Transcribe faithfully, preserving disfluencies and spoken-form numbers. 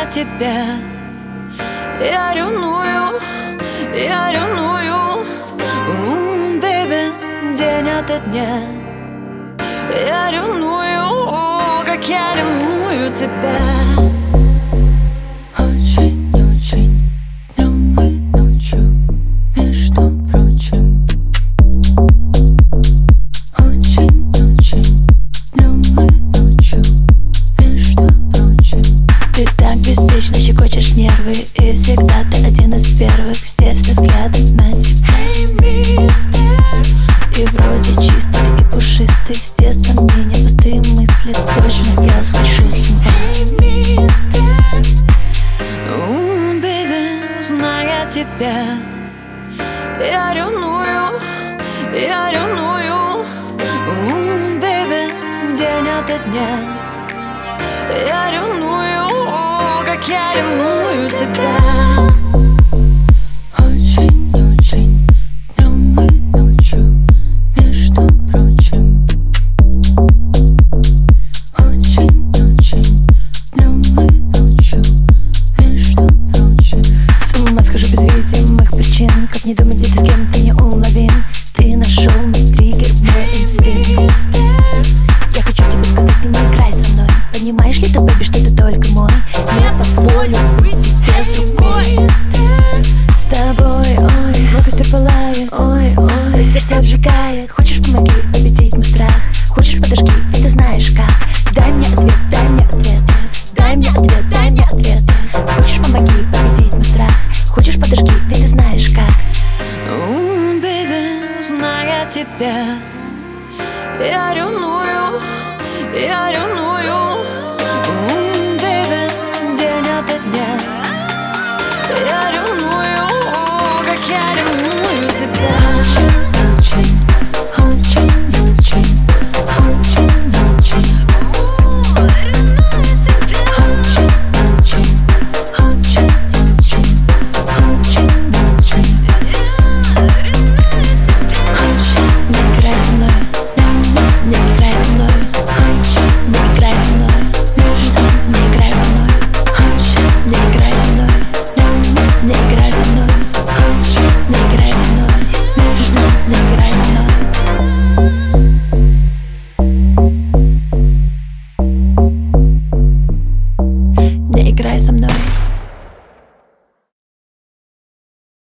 тебя. Я ревную, я ревную, м-м, baby, день ото дня. Я ревную, как я ревную тебя. Очень-очень ревную ночью, между прочим. Очень-очень ревную ночью, между прочим. Ты так беспечно щекочешь нервы, и всегда ты один из первых. Все все взгляды на тебя. Hey, mister. И вроде чистый и пушистый, все сомнения, пустые мысли. Точно я слышу слова. Hey, mister. Mm, baby, зная тебя, я ревную, я ревную, mm, baby, день ото дня. Я ревную, как я ревную тебя. Очень-очень ревную ночью, между прочим. Очень-очень ревную ночью, между прочим. С ума схожу без видимых причин. Как не думать, где ты с кем ты неуловим. Ты нашел мой триггер, мой инстинкт. Я хочу тебе сказать, ты не играй со мной. Понимаешь ли ты, бэби, что ты только мой? Не позволю быть тебе с другой.